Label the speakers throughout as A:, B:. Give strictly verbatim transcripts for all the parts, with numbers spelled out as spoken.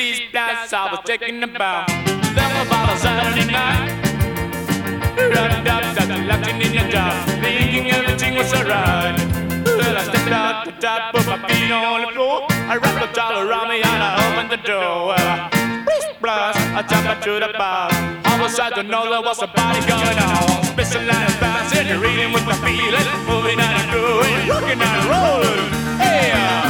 A: beach blast, I was taking a bow. Then about a Saturday night, rubbed up, started laughing in your job, thinking everything was alright. Well, I stepped out the top, put my feet on the floor. I wrapped a towel around me and I opened the door. Well, I splash, I jumped into the bar. I was sad to know there was a party going on. Spacing like a fast, and reading with my feelings, moving and grooving, rocking and rolling. Hey, uh.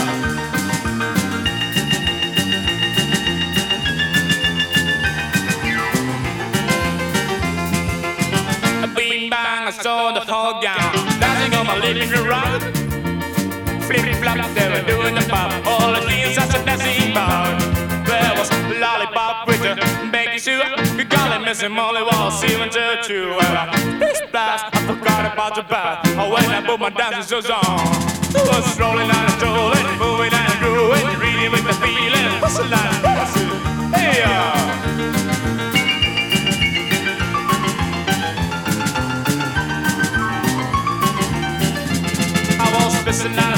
A: Bing bang, I saw the whole gang dancing on my living room. Flip flop, they were doing the pop. All the kids such a dancing bar. There was lollipop with the baking sugar. You call it Missing Molly Walls, even to two. Well, this blast, I forgot about the bath. Oh, when I put my dancing shoes on, I was rolling and strolling, moving and grooving, reading with the feeling, hustling and dancing. Hey, uh. Listen, I